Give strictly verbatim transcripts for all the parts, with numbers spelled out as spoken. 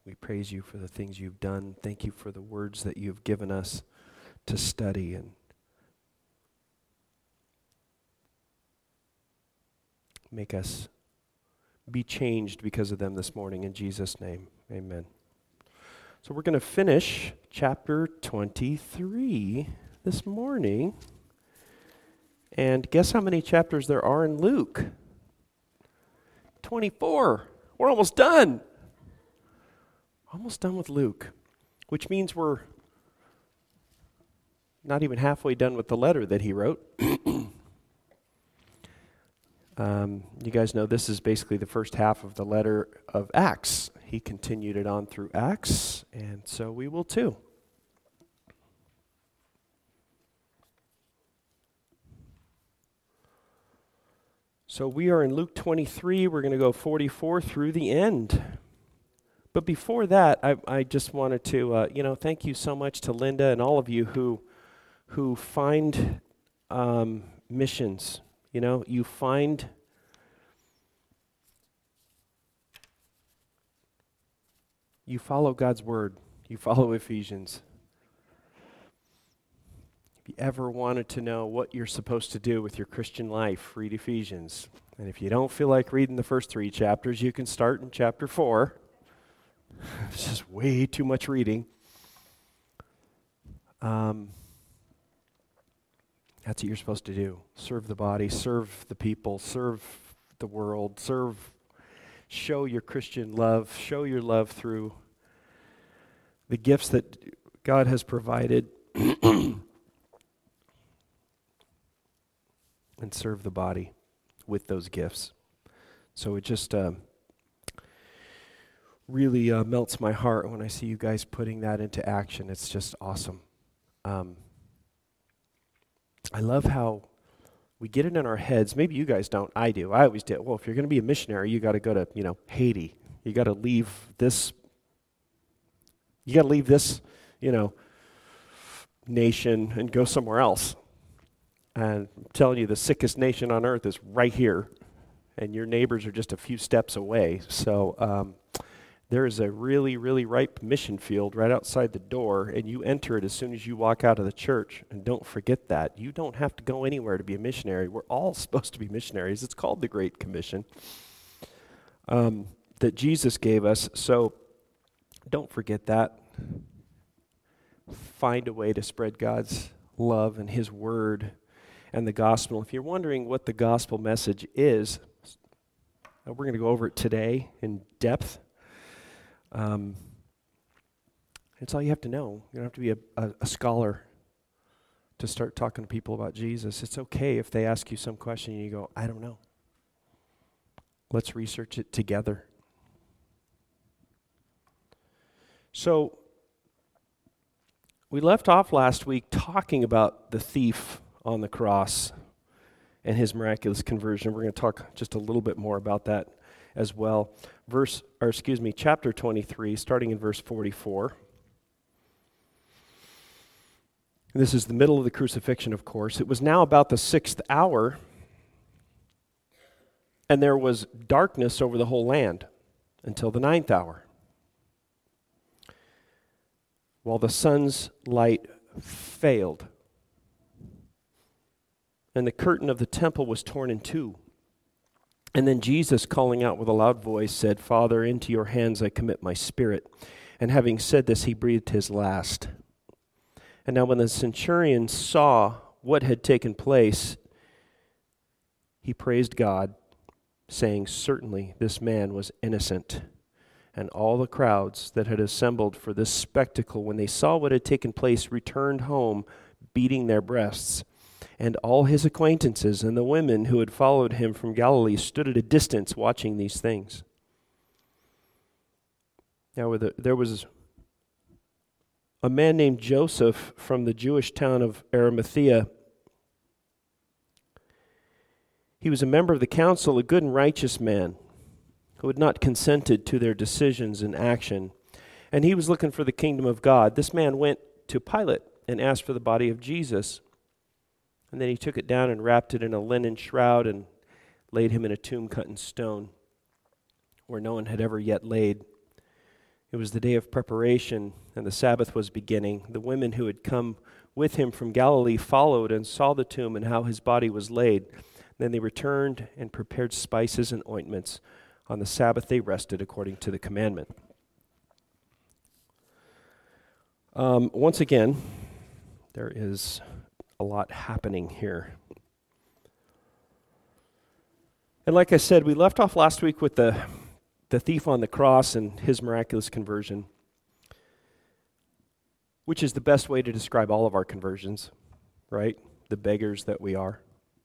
We praise you for the things you've done. Thank you for the words that you've given us to study and make us be changed because of them this morning. In Jesus' name, amen. So we're going to finish chapter twenty-three this morning. And guess how many chapters there are in Luke? twenty-four. We're almost done. Almost done with Luke, which means we're not even halfway done with the letter that he wrote. um, you guys know this is basically the first half of the letter of Acts. He continued it on through Acts, and so we will too. So we are in Luke twenty-three. We're going to go forty-four through the end. But before that, I, I just wanted to, uh, you know, thank you so much to Linda and all of you who, who find um, missions. You know, you find you follow God's word. You follow Ephesians. If you ever wanted to know what you're supposed to do with your Christian life, read Ephesians. And if you don't feel like reading the first three chapters, you can start in chapter four. It's just way too much reading. Um, that's what you're supposed to do. Serve the body, serve the people, serve the world, serve, show your Christian love, show your love through the gifts that God has provided, and serve the body with those gifts. So it just uh, really uh, melts my heart when I see you guys putting that into action. It's just awesome. Um, I love how we get it in our heads. Maybe you guys don't. I do. I always did. Well, if you're going to be a missionary, you got to go to, you know, Haiti. You got to leave this. You got to leave this, you know, nation and go somewhere else. And I'm telling you, the sickest nation on earth is right here, and your neighbors are just a few steps away. So um, there is a really, really ripe mission field right outside the door, and you enter it as soon as you walk out of the church. And don't forget that. You don't have to go anywhere to be a missionary. We're all supposed to be missionaries. It's called the Great Commission um, that Jesus gave us. So don't forget that. Find a way to spread God's love and His word and the gospel. If you're wondering what the gospel message is, we're going to go over it today in depth. Um, it's all you have to know. You don't have to be a, a, a scholar to start talking to people about Jesus. It's okay if they ask you some question and you go, I don't know. Let's research it together. So, we left off last week talking about the thief on the cross and his miraculous conversion. We're going to talk just a little bit more about that as well. Verse, or excuse me, chapter twenty-three, starting in verse forty-four. This is the middle of the crucifixion, of course. It was now about the sixth hour, and there was darkness over the whole land until the ninth hour, while the sun's light failed, and the curtain of the temple was torn in two. And then Jesus, calling out with a loud voice, said, Father, into your hands I commit my spirit. And having said this, he breathed his last. And now when the centurion saw what had taken place, he praised God, saying, Certainly this man was innocent. And all the crowds that had assembled for this spectacle, when they saw what had taken place, returned home, beating their breasts. And all his acquaintances and the women who had followed him from Galilee stood at a distance watching these things. Now there was a man named Joseph from the Jewish town of Arimathea. He was a member of the council, a good and righteous man who had not consented to their decisions and action. And he was looking for the kingdom of God. This man went to Pilate and asked for the body of Jesus. And then he took it down and wrapped it in a linen shroud and laid him in a tomb cut in stone where no one had ever yet laid It was the day of preparation, and the Sabbath was beginning. The women who had come with him from Galilee followed and saw the tomb and how his body was laid. Then they returned and prepared spices and ointments. On the Sabbath they rested according to the commandment. Um, once again, there is a lot happening here. And like I said, we left off last week with the, the thief on the cross and his miraculous conversion, which is the best way to describe all of our conversions, right? The beggars that we are.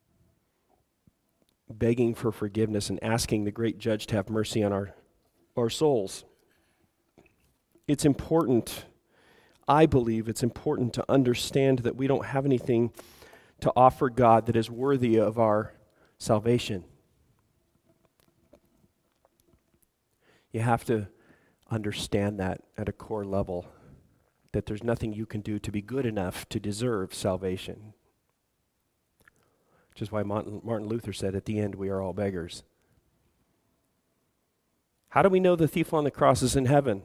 Begging for forgiveness and asking the great judge to have mercy on our, our souls. It's important, I believe it's important to understand that we don't have anything to offer God that is worthy of our salvation. You have to understand that at a core level, that there's nothing you can do to be good enough to deserve salvation. Which is why Martin Luther said, at the end, we are all beggars. How do we know the thief on the cross is in heaven?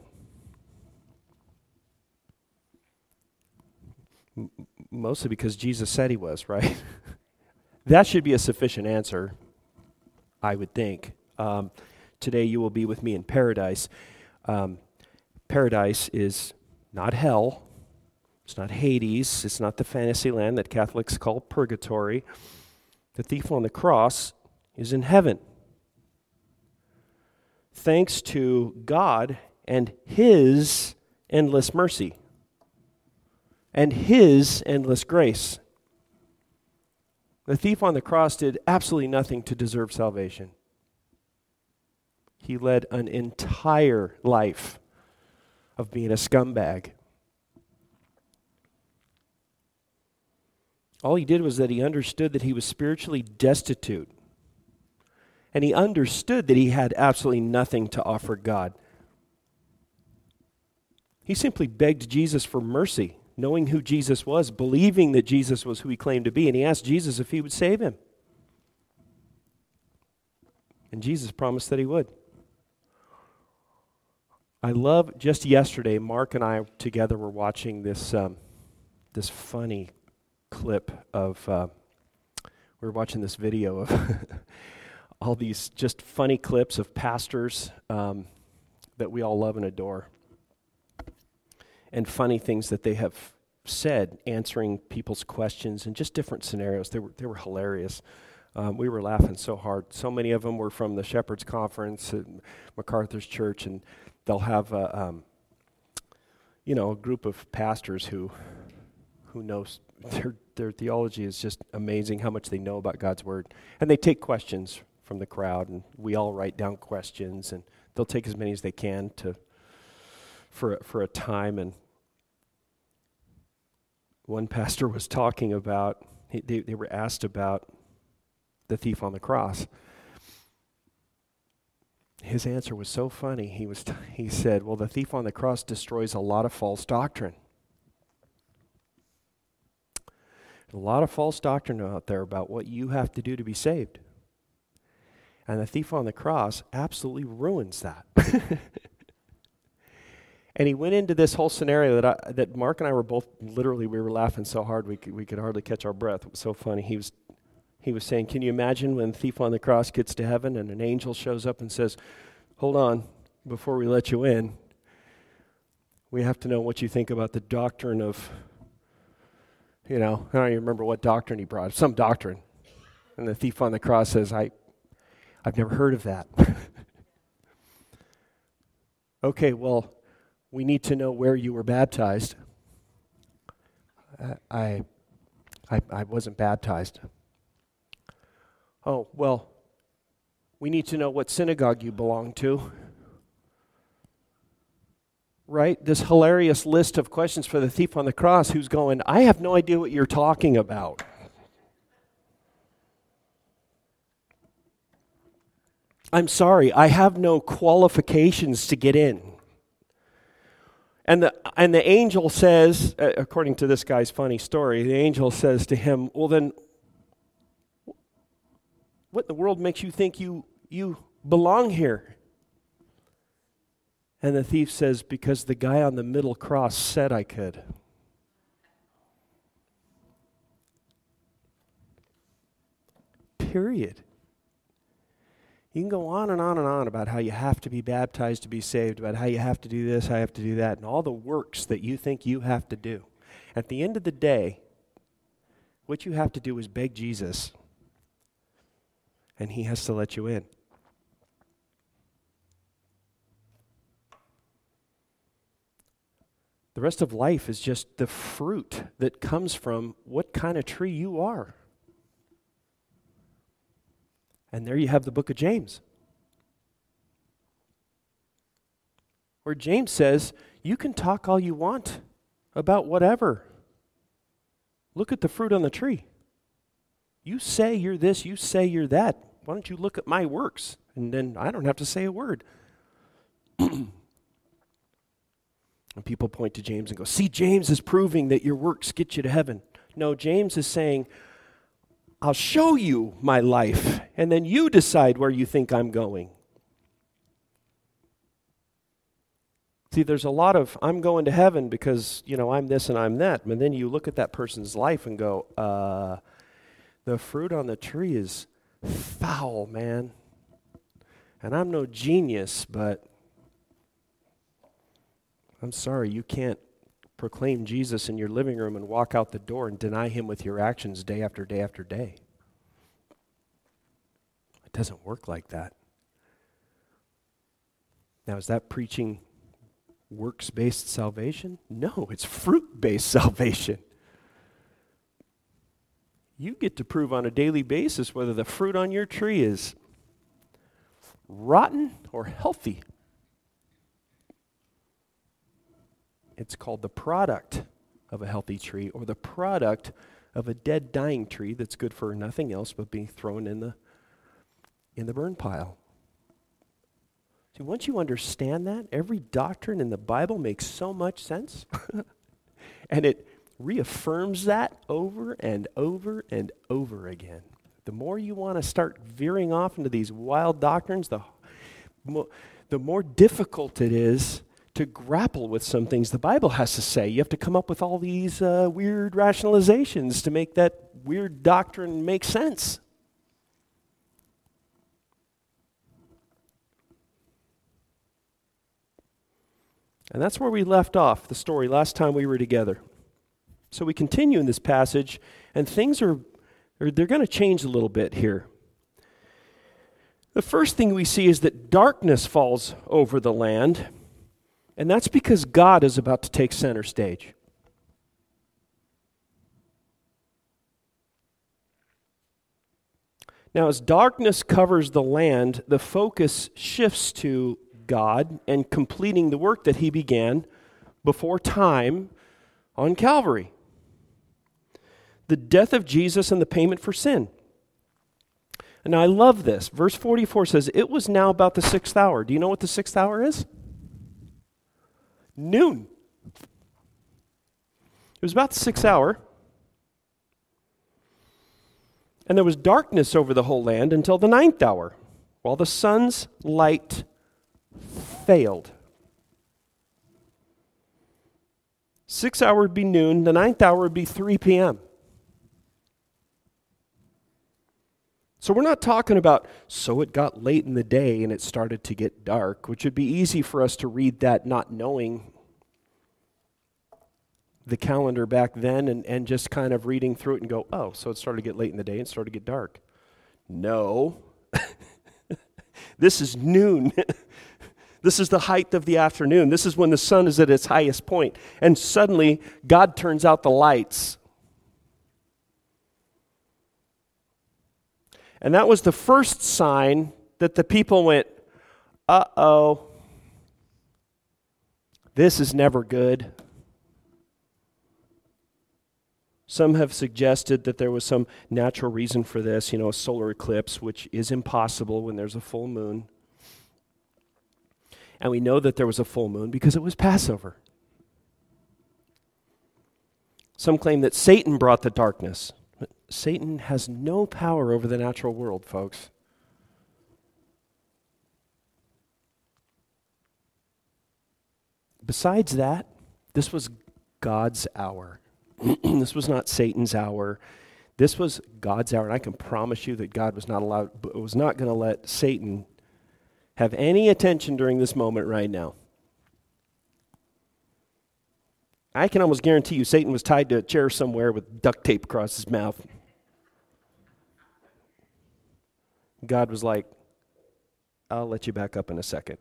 M- mostly because Jesus said he was, right? That should be a sufficient answer, I would think. Um, today you will be with me in paradise. Um, paradise is not hell. It's not Hades. It's not the fantasy land that Catholics call purgatory. The thief on the cross is in heaven. Thanks to God and his endless mercy and his endless grace. The thief on the cross did absolutely nothing to deserve salvation. He led an entire life of being a scumbag. All he did was that he understood that he was spiritually destitute. And he understood that he had absolutely nothing to offer God. He simply begged Jesus for mercy, knowing who Jesus was, believing that Jesus was who he claimed to be, and he asked Jesus if he would save him. And Jesus promised that he would. I love, just yesterday, Mark and I together were watching this, um, this funny clip of, uh, we were watching this video of all these just funny clips of pastors um, that we all love and adore, and funny things that they have said, answering people's questions in just different scenarios. They were they were hilarious. Um, we were laughing so hard. So many of them were from the Shepherd's Conference at MacArthur's Church, and they'll have a, um, you know, a group of pastors who who knows their their theology is just amazing, how much they know about God's Word. And they take questions from the crowd, and we all write down questions, and they'll take as many as they can to for for a time. And one pastor was talking about, he, they, they were asked about the thief on the cross. His answer was so funny. He was t- he said, well, the thief on the cross destroys a lot of false doctrine. There's a lot of false doctrine out there about what you have to do to be saved. And the thief on the cross absolutely ruins that. And he went into this whole scenario that I, that Mark and I were both, literally, we were laughing so hard we could, we could hardly catch our breath. It was so funny. He was he was saying, can you imagine when the thief on the cross gets to heaven and an angel shows up and says, hold on, before we let you in, we have to know what you think about the doctrine of, you know, I don't even remember what doctrine he brought, some doctrine. And the thief on the cross says, I, I've never heard of that. Okay, well, we need to know where you were baptized. I, I, I wasn't baptized. Oh, well, we need to know what synagogue you belong to. Right? This hilarious list of questions for the thief on the cross who's going, I have no idea what you're talking about. I'm sorry, I have no qualifications to get in. And the and the angel says, uh, according to this guy's funny story, the angel says to him, well then, what in the world makes you think you you belong here? And the thief says, because the guy on the middle cross said I could. Period. You can go on and on and on about how you have to be baptized to be saved, about how you have to do this, how you have to do that, and all the works that you think you have to do. At the end of the day, what you have to do is beg Jesus, and he has to let you in. The rest of life is just the fruit that comes from what kind of tree you are. And there you have the book of James, where James says, you can talk all you want about whatever. Look at the fruit on the tree. You say you're this, you say you're that. Why don't you look at my works? And then I don't have to say a word. And people point to James and go, see, James is proving that your works get you to heaven. No, James is saying, I'll show you my life, and then you decide where you think I'm going. See, there's a lot of, I'm going to heaven because, you know, I'm this and I'm that. And then you look at that person's life and go, uh, the fruit on the tree is foul, man. And I'm no genius, but I'm sorry, you can't proclaim Jesus in your living room and walk out the door and deny him with your actions day after day after day. It doesn't work like that. Now, is that preaching works-based salvation? No, it's fruit-based salvation. You get to prove on a daily basis whether the fruit on your tree is rotten or healthy. It's called the product of a healthy tree, or the product of a dead, dying tree that's good for nothing else but being thrown in the in the burn pile. See, once you understand that, every doctrine in the Bible makes so much sense. And it reaffirms that over and over and over again. The more you want to start veering off into these wild doctrines, the more, the more difficult it is to grapple with some things the Bible has to say. You have to come up with all these uh, weird rationalizations to make that weird doctrine make sense. And that's where we left off the story last time we were together. So we continue in this passage, and things are, are they're going to change a little bit here. The first thing we see is that darkness falls over the land, and that's because God is about to take center stage. Now, as darkness covers the land, the focus shifts to God and completing the work that he began before time on Calvary. The death of Jesus and the payment for sin. And I love this. Verse forty-four says, it was now about the sixth hour. Do you know what the sixth hour is? Noon. It was about the sixth hour. And there was darkness over the whole land until the ninth hour, while the sun's light failed. Sixth hour would be noon. The ninth hour would be three p.m. So we're not talking about, so it got late in the day and it started to get dark, which would be easy for us to read that not knowing the calendar back then and, and just kind of reading through it and go, oh, so it started to get late in the day and started to get dark. No. This is noon. This is the height of the afternoon. This is when the sun is at its highest point. And suddenly, God turns out the lights. And that was the first sign that the people went, uh-oh, this is never good. Some have suggested that there was some natural reason for this, you know, a solar eclipse, which is impossible when there's a full moon. And we know that there was a full moon because it was Passover. Some claim that Satan brought the darkness. But Satan has no power over the natural world, folks. besides that, this was God's hour. This was not Satan's hour. This was God's hour, and I can promise you that God was not allowed, was not going to let Satan have any attention during this moment right now. I can almost guarantee you Satan was tied to a chair somewhere with duct tape across his mouth. God was like, I'll let you back up in a second.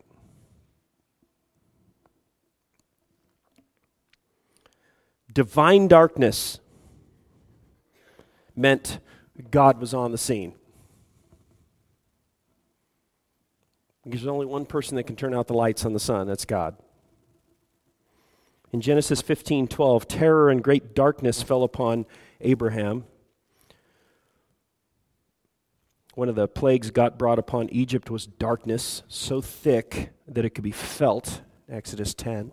Divine darkness meant God was on the scene. Because there's only one person that can turn out the lights on the sun, that's God. In Genesis fifteen twelve, terror and great darkness fell upon Abraham. One of the plagues God brought upon Egypt was darkness, so thick that it could be felt, Exodus ten.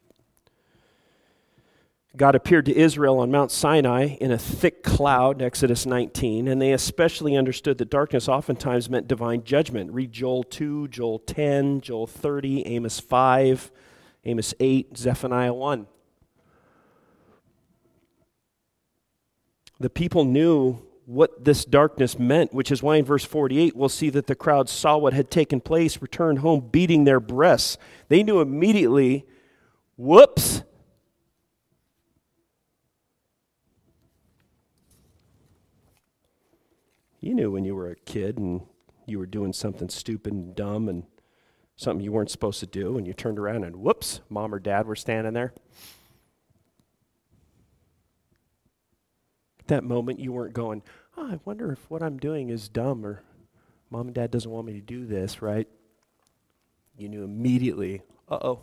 God appeared to Israel on Mount Sinai in a thick cloud, Exodus nineteen, and they especially understood that darkness oftentimes meant divine judgment. Read Joel two, Joel ten, Joel thirty, Amos five, Amos eight, Zephaniah one. The people knew what this darkness meant, which is why in verse forty-eight we'll see that the crowd saw what had taken place, returned home beating their breasts. They knew immediately, whoops. You knew when you were a kid and you were doing something stupid and dumb and something you weren't supposed to do, and you turned around and whoops, mom or dad were standing there. At that moment, you weren't going, oh, I wonder if what I'm doing is dumb, or mom and dad doesn't want me to do this, right? You knew immediately, uh-oh.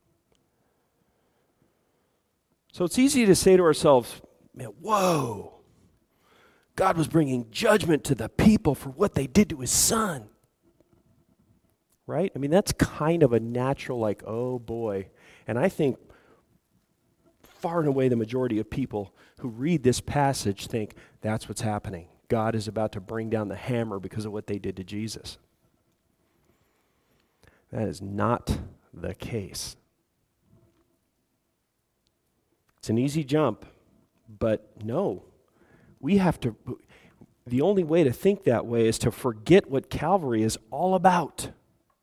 So it's easy to say to ourselves, man, whoa, God was bringing judgment to the people for what they did to his son. Right? I mean, that's kind of a natural, like, oh boy. And I think far and away the majority of people who read this passage think that's what's happening. God is about to bring down the hammer because of what they did to Jesus. That is not the case. It's an easy jump, but no. We have to, the only way to think that way is to forget what Calvary is all about.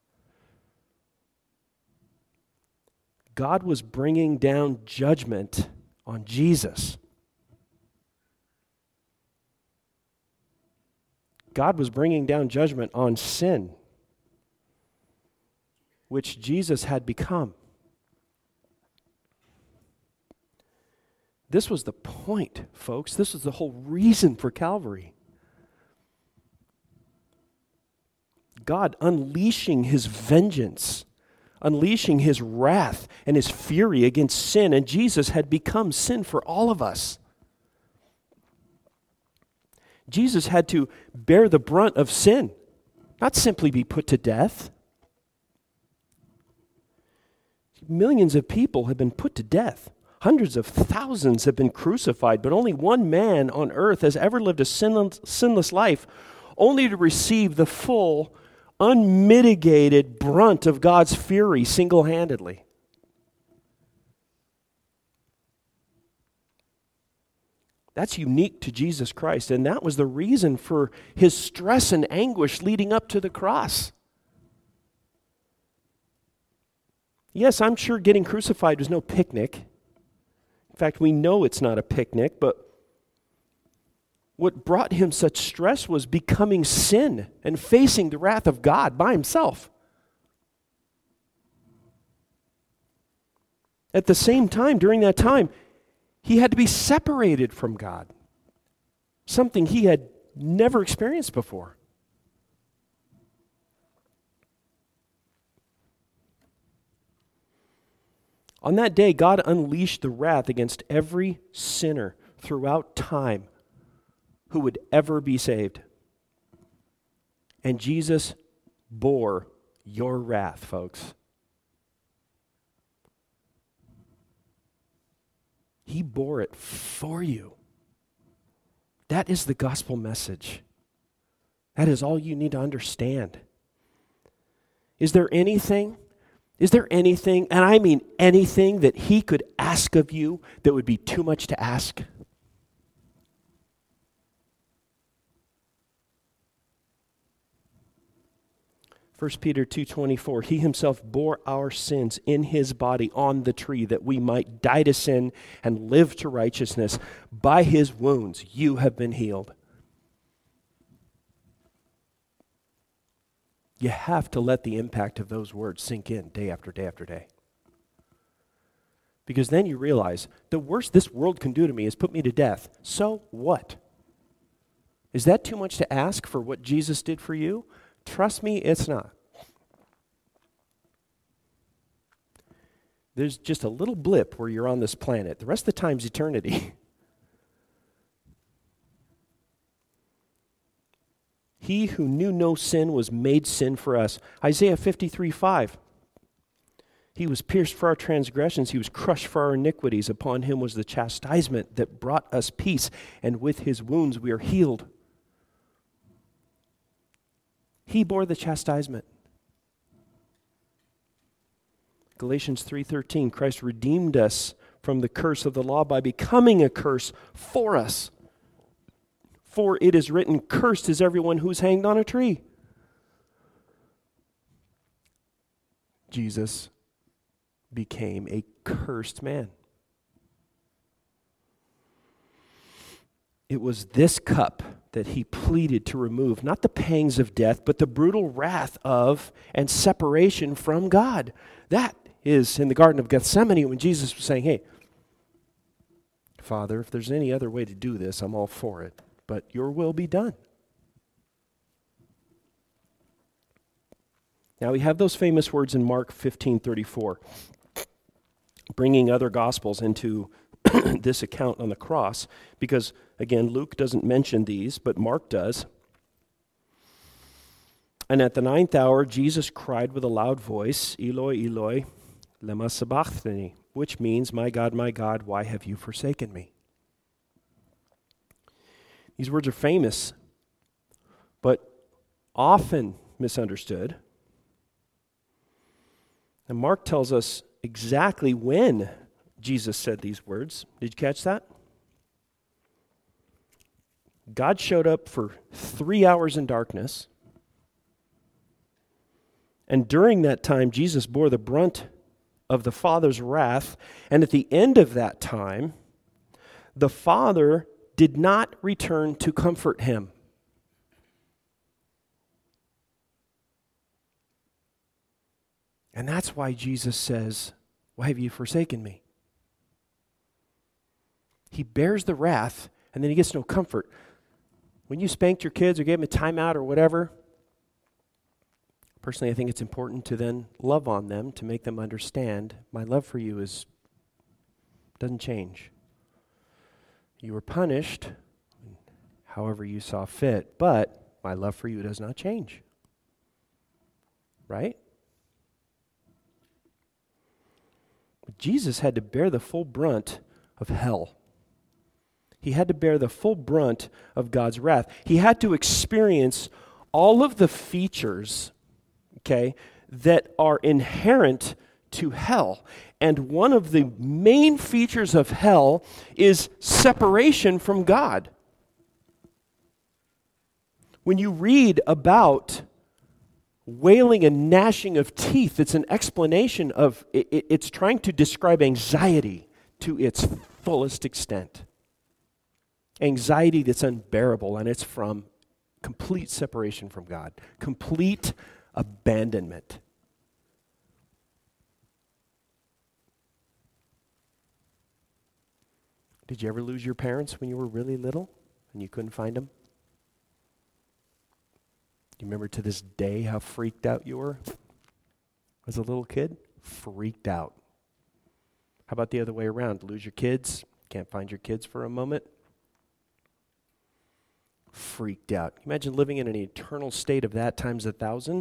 God was bringing down judgment on Jesus. God was bringing down judgment on sin, which Jesus had become. This was the point, folks. This was the whole reason for Calvary. God unleashing his vengeance, unleashing his wrath and his fury against sin, and Jesus had become sin for all of us. Jesus had to bear the brunt of sin, not simply be put to death. Millions of people have been put to death. Hundreds of thousands have been crucified, but only one man on earth has ever lived a sinless, sinless life, only to receive the full, unmitigated brunt of God's fury single-handedly. That's unique to Jesus Christ, and that was the reason for his stress and anguish leading up to the cross. Yes, I'm sure getting crucified was no picnic. In fact, we know it's not a picnic, but what brought him such stress was becoming sin and facing the wrath of God by himself. At the same time, during that time, he had to be separated from God, something he had never experienced before. On that day, God unleashed the wrath against every sinner throughout time who would ever be saved. And Jesus bore your wrath, folks. He bore it for you. That is the gospel message. That is all you need to understand. Is there anything Is there anything, and I mean anything, that he could ask of you that would be too much to ask? First Peter two twenty-four, he himself bore our sins in his body on the tree that we might die to sin and live to righteousness. By his wounds you have been healed. You have to let the impact of those words sink in day after day after day. Because then you realize the worst this world can do to me is put me to death. So what? Is that too much to ask for what Jesus did for you? Trust me, it's not. There's just a little blip where you're on this planet. The rest of the time's eternity. He who knew no sin was made sin for us. Isaiah fifty-three five. He was pierced for our transgressions. He was crushed for our iniquities. Upon him was the chastisement that brought us peace, and with his wounds we are healed. He bore the chastisement. Galatians three thirteen, Christ redeemed us from the curse of the law by becoming a curse for us. For it is written, cursed is everyone who's hanged on a tree. Jesus became a cursed man. It was this cup that he pleaded to remove, not the pangs of death, but the brutal wrath of and separation from God. That is in the Garden of Gethsemane when Jesus was saying, hey, Father, if there's any other way to do this, I'm all for it, but your will be done. Now we have those famous words in Mark fifteen thirty-four, bringing other gospels into this account on the cross, because again, Luke doesn't mention these, but Mark does. And at the ninth hour, Jesus cried with a loud voice, Eloi, Eloi, lema sabachthani, which means, my God, my God, why have you forsaken me? These words are famous, but often misunderstood. And Mark tells us exactly when Jesus said these words. Did you catch that? God showed up for three hours in darkness. And during that time, Jesus bore the brunt of the Father's wrath. And at the end of that time, the Father did not return to comfort him. And that's why Jesus says, why have you forsaken me? He bears the wrath, and then he gets no comfort. When you spanked your kids or gave them a timeout or whatever, personally, I think it's important to then love on them, to make them understand my love for you is doesn't change. You were punished, however you saw fit, but my love for you does not change. Right? But Jesus had to bear the full brunt of hell. He had to bear the full brunt of God's wrath. He had to experience all of the features, okay, that are inherent to hell. And one of the main features of hell is separation from God. When you read about wailing and gnashing of teeth, it's an explanation of, it, it's trying to describe anxiety to its fullest extent. Anxiety that's unbearable, and it's from complete separation from God, complete abandonment. Did you ever lose your parents when you were really little and you couldn't find them? Do you remember to this day how freaked out you were as a little kid? Freaked out. How about the other way around? Lose your kids, can't find your kids for a moment? Freaked out. Can you imagine living in an eternal state of that times a thousand?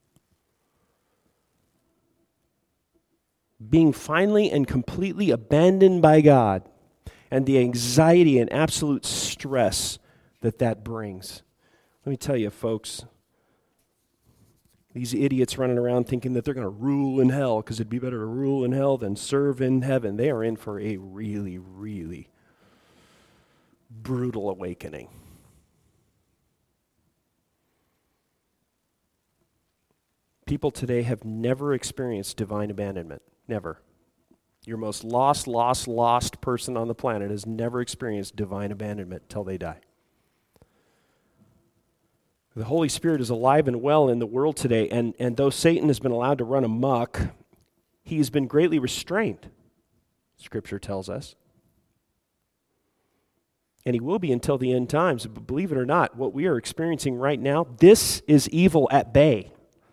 Being finally and completely abandoned by God, and the anxiety and absolute stress that that brings. Let me tell you, folks, These idiots running around thinking that they're going to rule in hell because it'd be better to rule in hell than serve in heaven. They are in for a really, really brutal awakening. People today have never experienced divine abandonment. Never. Your most lost, lost, lost person on the planet has never experienced divine abandonment till they die. The Holy Spirit is alive and well in the world today, and, and though Satan has been allowed to run amok, he has been greatly restrained, Scripture tells us. And he will be until the end times. But believe it or not, what we are experiencing right now, this is evil at bay.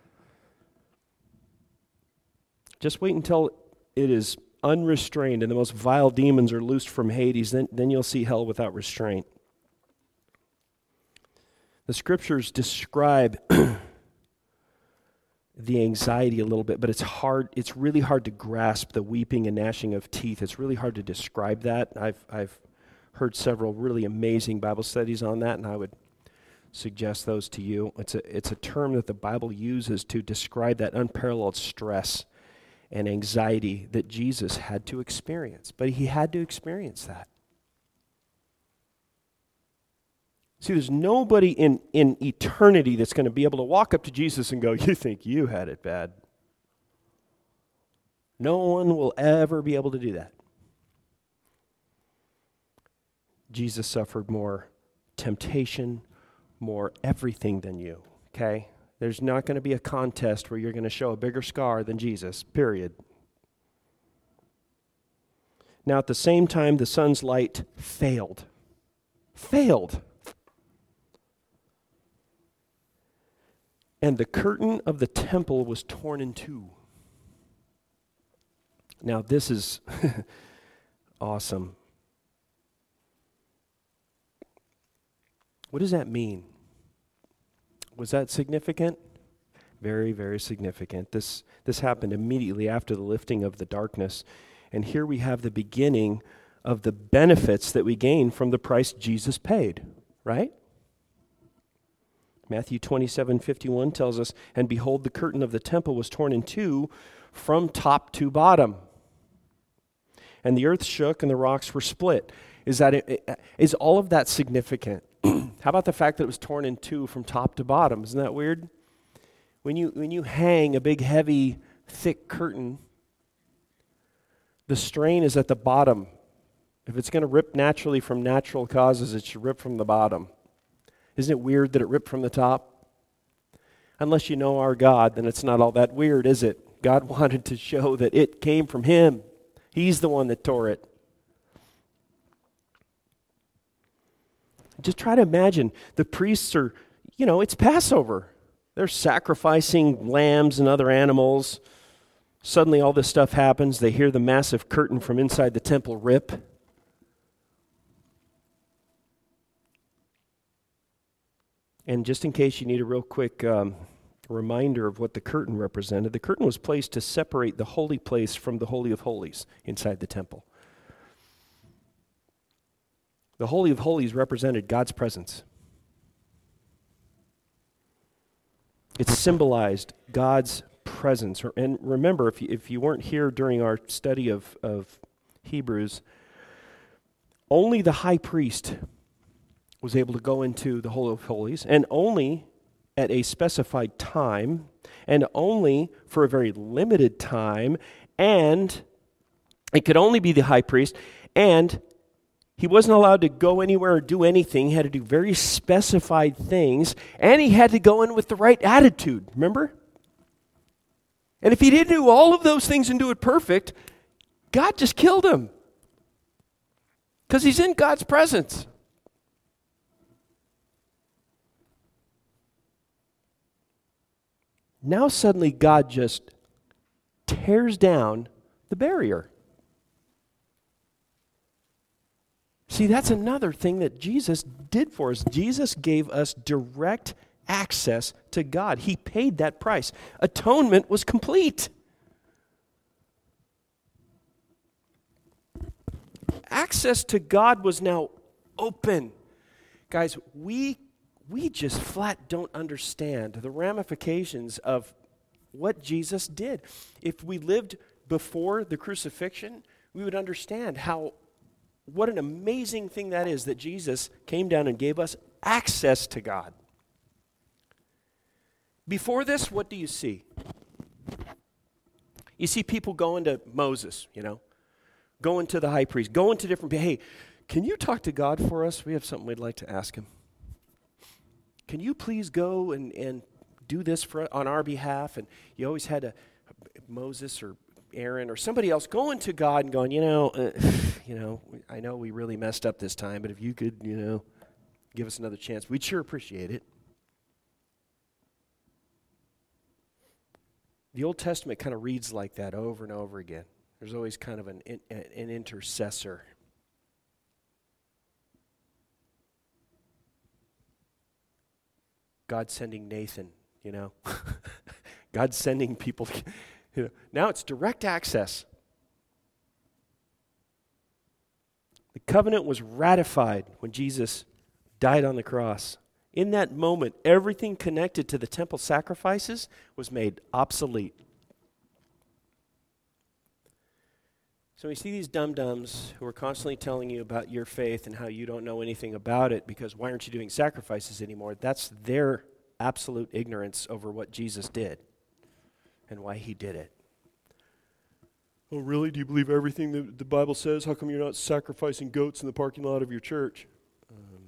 Just wait until it is unrestrained and the most vile demons are loosed from Hades, then, then you'll see hell without restraint. The Scriptures describe the anxiety a little bit, but it's hard, it's really hard to grasp the weeping and gnashing of teeth. It's really hard to describe that. I've, I've heard several really amazing Bible studies on that, and I would suggest those to you. It's a, it's a term that the Bible uses to describe that unparalleled stress and anxiety that Jesus had to experience. But he had to experience that. See, there's nobody in, in eternity that's going to be able to walk up to Jesus and go, "You think you had it bad." No one will ever be able to do that. Jesus suffered more temptation, more everything than you, okay? There's not going to be a contest where you're going to show a bigger scar than Jesus, period. Now, at the same time, the sun's light failed. Failed. And the curtain of the temple was torn in two. Now, this is awesome. What does that mean? Was that significant? Very, very significant. This, this happened immediately after the lifting of the darkness. And here we have the beginning of the benefits that we gain from the price Jesus paid, right? Matthew twenty-seven fifty-one tells us, "And behold, the curtain of the temple was torn in two from top to bottom. And the earth shook and the rocks were split." Is that it, is all of that significant? How about the fact that it was torn in two from top to bottom? Isn't that weird? When you when you hang a big, heavy, thick curtain, the strain is at the bottom. If it's going to rip naturally from natural causes, it should rip from the bottom. Isn't it weird that it ripped from the top? Unless you know our God, then it's not all that weird, is it? God wanted to show that it came from Him. He's the one that tore it. Just try to imagine the priests are, you know, it's Passover. They're sacrificing lambs and other animals. Suddenly all this stuff happens. They hear the massive curtain from inside the temple rip. And just in case you need a real quick um, reminder of what the curtain represented, the curtain was placed to separate the holy place from the Holy of Holies inside the temple. The Holy of Holies represented God's presence. It symbolized God's presence. And remember, if you, if you weren't here during our study of, of Hebrews, only the high priest was able to go into the Holy of Holies, and only at a specified time, and only for a very limited time, and it could only be the high priest, and he wasn't allowed to go anywhere or do anything. He had to do very specified things, and he had to go in with the right attitude, remember? And if he didn't do all of those things and do it perfect, God just killed him. Because he's in God's presence. Now suddenly God just tears down the barrier. See, that's another thing that Jesus did for us. Jesus gave us direct access to God. He paid that price. Atonement was complete. Access to God was now open. Guys, we we just flat don't understand the ramifications of what Jesus did. If we lived before the crucifixion, we would understand how, what an amazing thing that is that Jesus came down and gave us access to God. Before this, what do you see? You see people going to Moses, you know, going to the high priest, going to different people. Hey, can you talk to God for us? We have something we'd like to ask him. Can you please go and, and do this for on our behalf? And you always had a, Moses or Aaron or somebody else going to God and going, you know, uh, you know, I know we really messed up this time, but if you could, you know, give us another chance, we'd sure appreciate it. The Old Testament kind of reads like that over and over again. There's always kind of an, an intercessor. God sending Nathan, you know. God sending people. You know. Now it's direct access. The covenant was ratified when Jesus died on the cross. In that moment, everything connected to the temple sacrifices was made obsolete. So we see these dum-dums who are constantly telling you about your faith and how you don't know anything about it because why aren't you doing sacrifices anymore? That's their absolute ignorance over what Jesus did and why he did it. Oh, really? Do you believe everything that the Bible says? How come you're not sacrificing goats in the parking lot of your church? Um,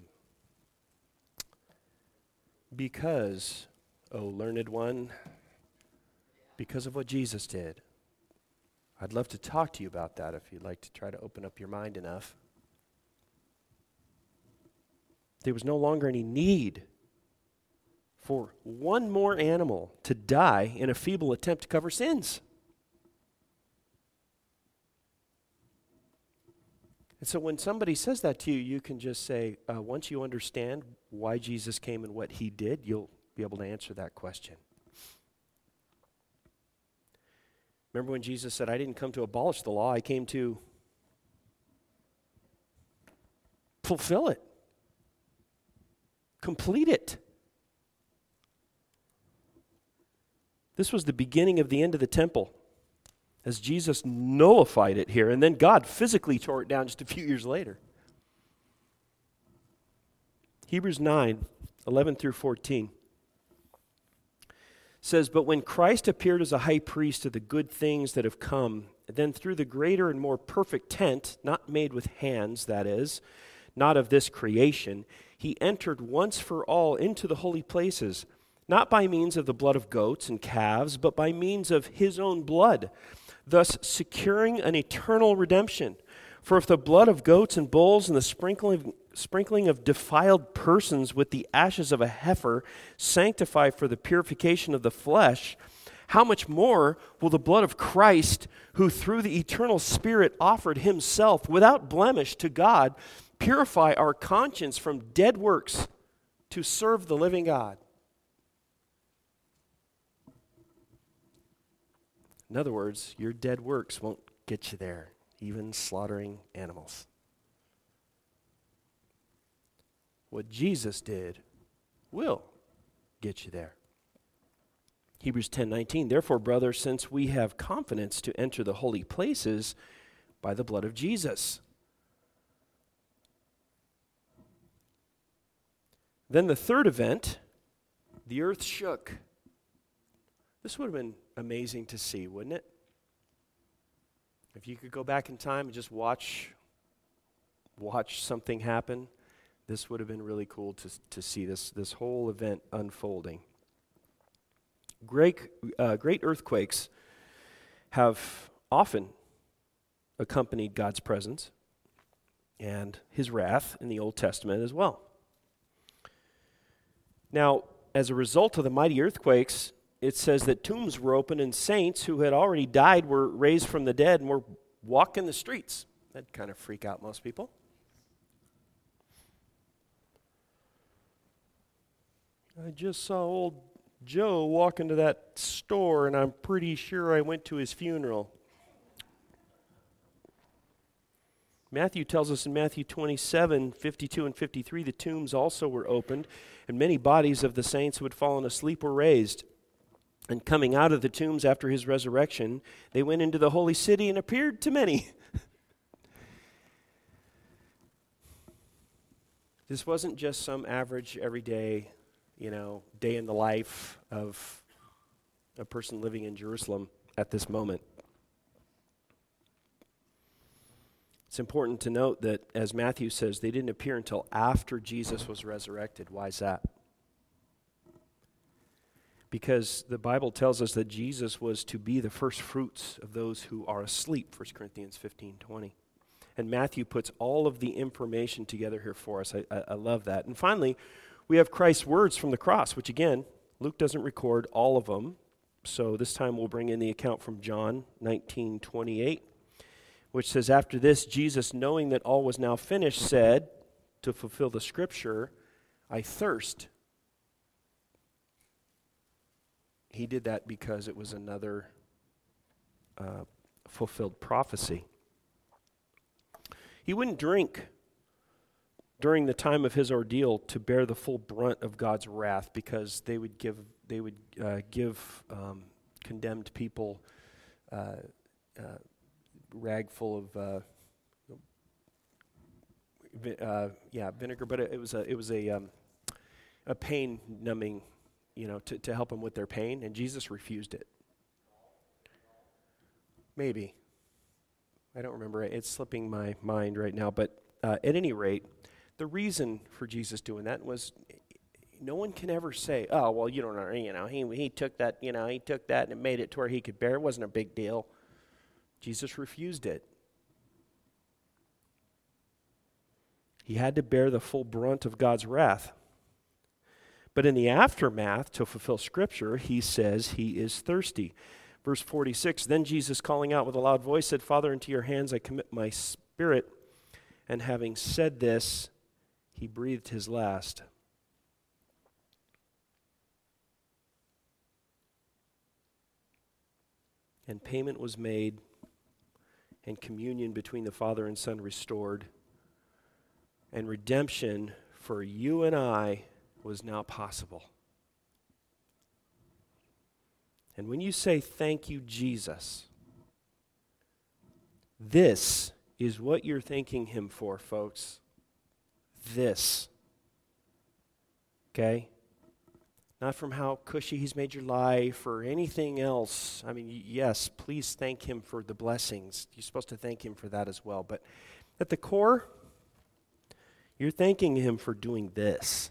because, oh, learned one, because of what Jesus did. I'd love to talk to you about that if you'd like to try to open up your mind enough. There was no longer any need for one more animal to die in a feeble attempt to cover sins. And so when somebody says that to you, you can just say, uh, once you understand why Jesus came and what he did, you'll be able to answer that question. Remember when Jesus said, I didn't come to abolish the law, I came to fulfill it, complete it. This was the beginning of the end of the temple, as Jesus nullified it here, and then God physically tore it down just a few years later. Hebrews nine, eleven through fourteen. Says, but when Christ appeared as a high priest of the good things that have come, then through the greater and more perfect tent, not made with hands, that is, not of this creation, he entered once for all into the holy places, not by means of the blood of goats and calves, but by means of his own blood, thus securing an eternal redemption. For if the blood of goats and bulls and the sprinkling sprinkling of defiled persons with the ashes of a heifer sanctify for the purification of the flesh, how much more will the blood of Christ, who through the eternal Spirit offered himself without blemish to God, purify our conscience from dead works to serve the living God? In other words, your dead works won't get you there, even slaughtering animals. What Jesus did will get you there. Hebrews ten nineteen, therefore, brothers, since we have confidence to enter the holy places by the blood of Jesus. Then the third event, the earth shook. This would have been amazing to see, wouldn't it? If you could go back in time and just watch, watch something happen, this would have been really cool to, to see this, this whole event unfolding. Great, uh, great earthquakes have often accompanied God's presence and his wrath in the Old Testament as well. Now, as a result of the mighty earthquakes, it says that tombs were opened and saints who had already died were raised from the dead and were walking the streets. That'd kind of freak out most people. I just saw old Joe walk into that store, and I'm pretty sure I went to his funeral. Matthew tells us in Matthew twenty-seven, fifty-two and fifty-three, the tombs also were opened, and many bodies of the saints who had fallen asleep were raised. And coming out of the tombs after his resurrection, they went into the holy city and appeared to many. This wasn't just some average, everyday, you know, day in the life of a person living in Jerusalem at this moment. It's important to note that, as Matthew says, they didn't appear until after Jesus was resurrected. Why is that? Because the Bible tells us that Jesus was to be the first fruits of those who are asleep, First Corinthians fifteen twenty. And Matthew puts all of the information together here for us. I, I, I love that. And finally, we have Christ's words from the cross, which again, Luke doesn't record all of them. So this time we'll bring in the account from John nineteen twenty-eight, which says, after this, Jesus, knowing that all was now finished, said, to fulfill the scripture, I thirst. He did that because it was another uh, fulfilled prophecy. He wouldn't drink during the time of his ordeal to bear the full brunt of God's wrath, because they would give they would uh, give um, condemned people uh, uh, rag full of uh, vi- uh, yeah vinegar, but it, it was a it was a um, a pain numbing, you know, to, to help them with their pain, and Jesus refused it. Maybe. I don't remember it. It's slipping my mind right now. But uh, at any rate, the reason for Jesus doing that was no one can ever say, oh, well, you don't know, you know, he, he took that, you know, he took that and made it to where he could bear. It wasn't a big deal. Jesus refused it. He had to bear the full brunt of God's wrath. But in the aftermath, to fulfill Scripture, he says he is thirsty. Verse forty-six, then Jesus, calling out with a loud voice, said, Father, into your hands I commit my spirit. And having said this, he breathed his last. And payment was made, and communion between the Father and Son restored, and redemption for you and I was now possible. And when you say, thank you, Jesus, this is what you're thanking him for, folks. This. Okay? Not from how cushy he's made your life or anything else. I mean, yes, please thank him for the blessings. You're supposed to thank him for that as well. But at the core, you're thanking him for doing this.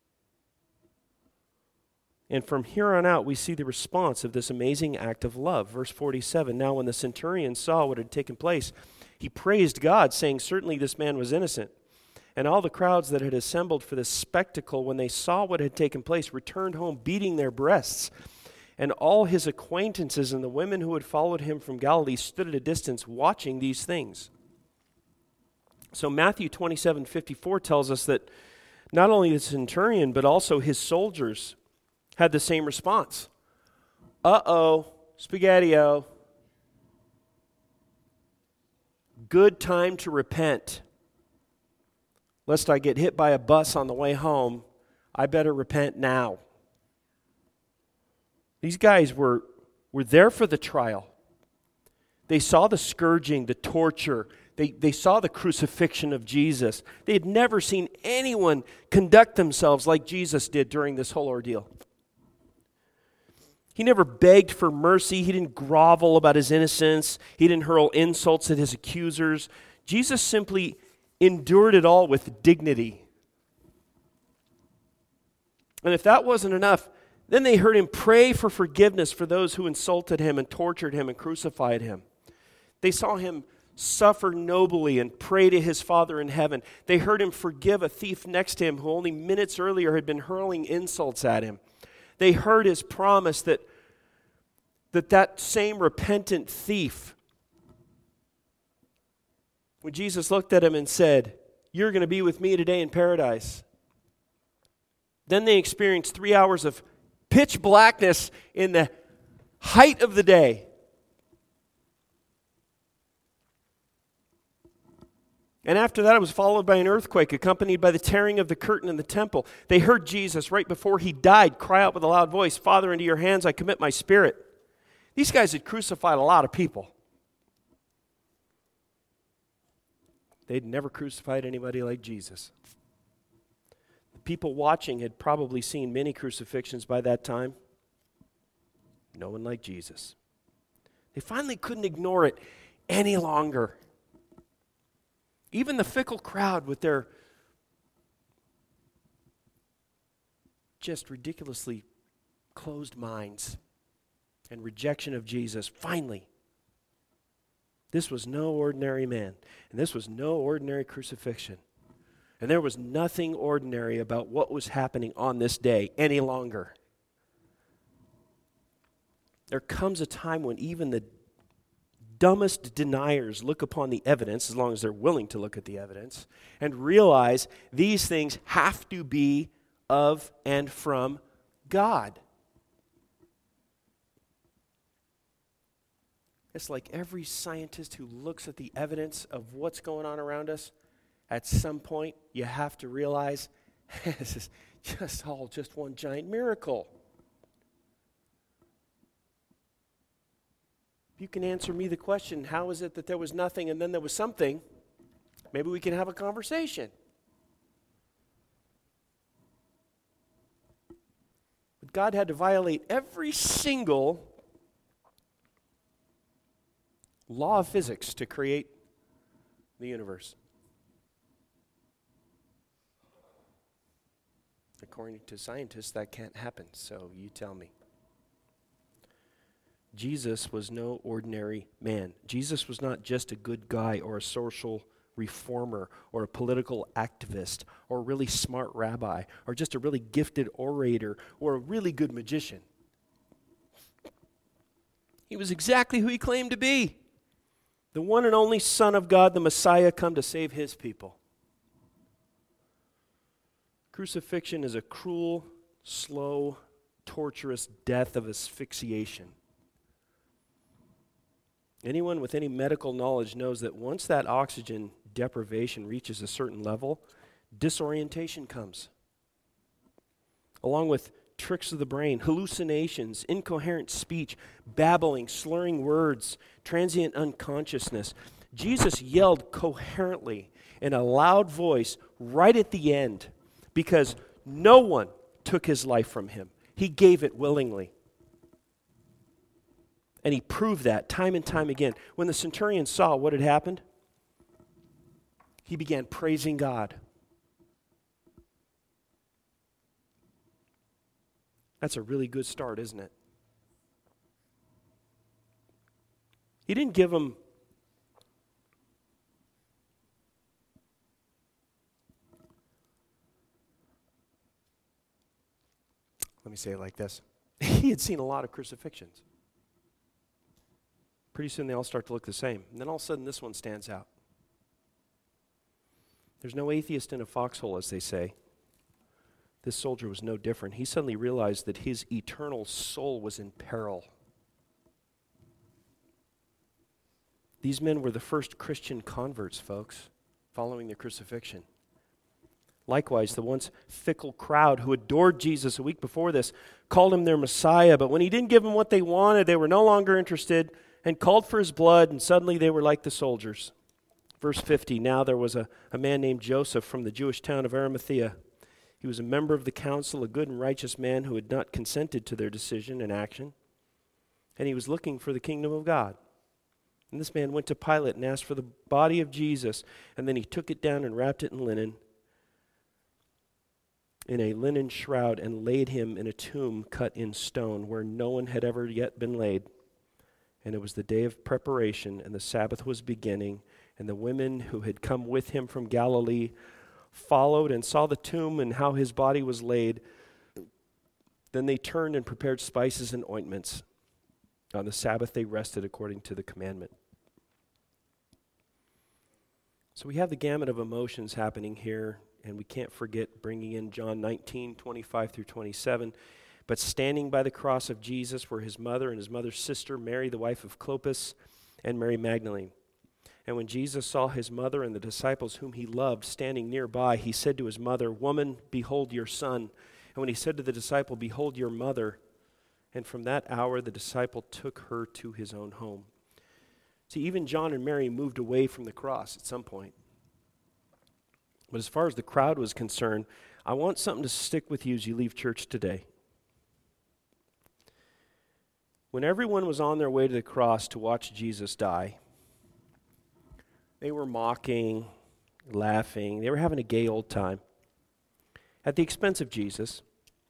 And from here on out, we see the response of this amazing act of love. Verse forty-seven, now when the centurion saw what had taken place, he praised God, saying, certainly this man was innocent. And all the crowds that had assembled for this spectacle, when they saw what had taken place, returned home beating their breasts. And all his acquaintances and the women who had followed him from Galilee stood at a distance watching these things. So Matthew twenty-seven fifty-four tells us that not only the centurion, but also his soldiers had the same response. Uh-oh, spaghetti-o. Good time to repent. Lest I get hit by a bus on the way home, I better repent now. These guys were, were there for the trial. They saw the scourging, the torture. They, they saw the crucifixion of Jesus. They had never seen anyone conduct themselves like Jesus did during this whole ordeal. He never begged for mercy. He didn't grovel about his innocence. He didn't hurl insults at his accusers. Jesus simply endured it all with dignity. And if that wasn't enough, then they heard him pray for forgiveness for those who insulted him and tortured him and crucified him. They saw him suffer nobly and pray to his Father in heaven. They heard him forgive a thief next to him who only minutes earlier had been hurling insults at him. They heard his promise that that, that same repentant thief, when Jesus looked at him and said, you're going to be with me today in paradise. Then they experienced three hours of pitch blackness in the height of the day. And after that, it was followed by an earthquake, accompanied by the tearing of the curtain in the temple. They heard Jesus, right before he died, cry out with a loud voice, "Father, into your hands I commit my spirit." These guys had crucified a lot of people. They'd never crucified anybody like Jesus. The people watching had probably seen many crucifixions by that time. No one like Jesus. They finally couldn't ignore it any longer. Even the fickle crowd with their just ridiculously closed minds and rejection of Jesus, finally, this was no ordinary man, and this was no ordinary crucifixion. And there was nothing ordinary about what was happening on this day any longer. There comes a time when even the dumbest deniers look upon the evidence, as long as they're willing to look at the evidence, and realize these things have to be of and from God. It's like every scientist who looks at the evidence of what's going on around us, at some point you have to realize this is just all just one giant miracle. If you can answer me the question, how is it that there was nothing and then there was something, maybe we can have a conversation. But God had to violate every single law of physics to create the universe. According to scientists, that can't happen, so you tell me. Jesus was no ordinary man. Jesus was not just a good guy or a social reformer or a political activist or a really smart rabbi or just a really gifted orator or a really good magician. He was exactly who he claimed to be. The one and only Son of God, the Messiah, come to save his people. Crucifixion is a cruel, slow, torturous death of asphyxiation. Anyone with any medical knowledge knows that once that oxygen deprivation reaches a certain level, disorientation comes. Along with tricks of the brain, hallucinations, incoherent speech, babbling, slurring words, transient unconsciousness. Jesus yelled coherently in a loud voice right at the end because no one took his life from him. He gave it willingly. And he proved that time and time again. When the centurion saw what had happened, he began praising God. That's a really good start, isn't it? He didn't give him let me say it like this. He had seen a lot of crucifixions. Pretty soon they all start to look the same. And then all of a sudden this one stands out. There's no atheist in a foxhole, as they say. This soldier was no different. He suddenly realized that his eternal soul was in peril. These men were the first Christian converts, folks, following the crucifixion. Likewise, the once fickle crowd who adored Jesus a week before this called him their Messiah, but when he didn't give them what they wanted, they were no longer interested and called for his blood, and suddenly they were like the soldiers. Verse fifty, now there was a, a man named Joseph from the Jewish town of Arimathea. He was a member of the council, a good and righteous man who had not consented to their decision and action, and he was looking for the kingdom of God. And this man went to Pilate and asked for the body of Jesus, and then he took it down and wrapped it in linen, in a linen shroud, and laid him in a tomb cut in stone where no one had ever yet been laid. And it was the day of preparation, and the Sabbath was beginning, and the women who had come with him from Galilee followed and saw the tomb and how his body was laid. Then they turned and prepared spices and ointments. On the Sabbath they rested according to the commandment. So we have the gamut of emotions happening here, and we can't forget bringing in John nineteen, twenty-five through twenty-seven. But standing by the cross of Jesus were his mother and his mother's sister, Mary, the wife of Clopas, and Mary Magdalene. And when Jesus saw his mother and the disciples whom he loved standing nearby, he said to his mother, "Woman, behold your son." And when he said to the disciple, "Behold your mother," and from that hour the disciple took her to his own home. See, even John and Mary moved away from the cross at some point. But as far as the crowd was concerned, I want something to stick with you as you leave church today. When everyone was on their way to the cross to watch Jesus die, they were mocking, laughing. They were having a gay old time at the expense of Jesus.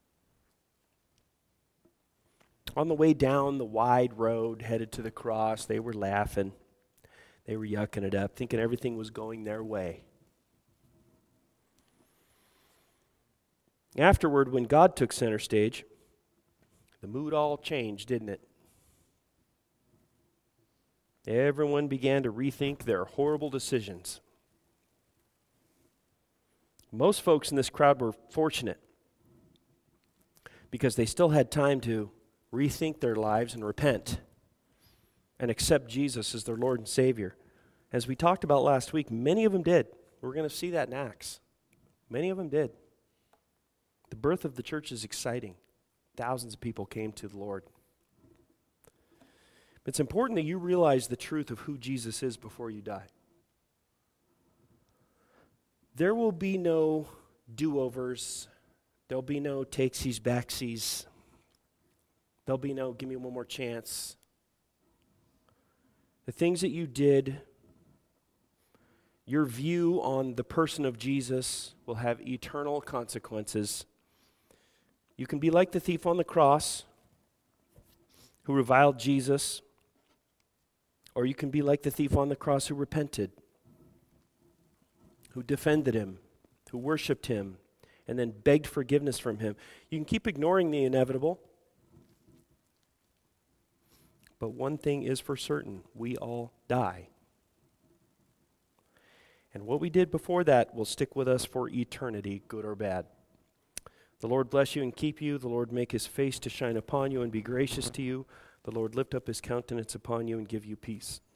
On the way down the wide road headed to the cross, they were laughing. They were yucking it up, thinking everything was going their way. Afterward, when God took center stage, the mood all changed, didn't it? Everyone began to rethink their horrible decisions. Most folks in this crowd were fortunate because they still had time to rethink their lives and repent and accept Jesus as their Lord and Savior. As we talked about last week, many of them did. We're going to see that in Acts. Many of them did. The birth of the church is exciting. Thousands of people came to the Lord. It's important that you realize the truth of who Jesus is before you die. There will be no do-overs. There'll be no takesies, backsies. There'll be no give me one more chance. The things that you did, your view on the person of Jesus will have eternal consequences. You can be like the thief on the cross who reviled Jesus, or you can be like the thief on the cross who repented, who defended him, who worshiped him, and then begged forgiveness from him. You can keep ignoring the inevitable, but one thing is for certain, we all die. And what we did before that will stick with us for eternity, good or bad. The Lord bless you and keep you. The Lord make his face to shine upon you and be gracious to you. The Lord lift up his countenance upon you and give you peace.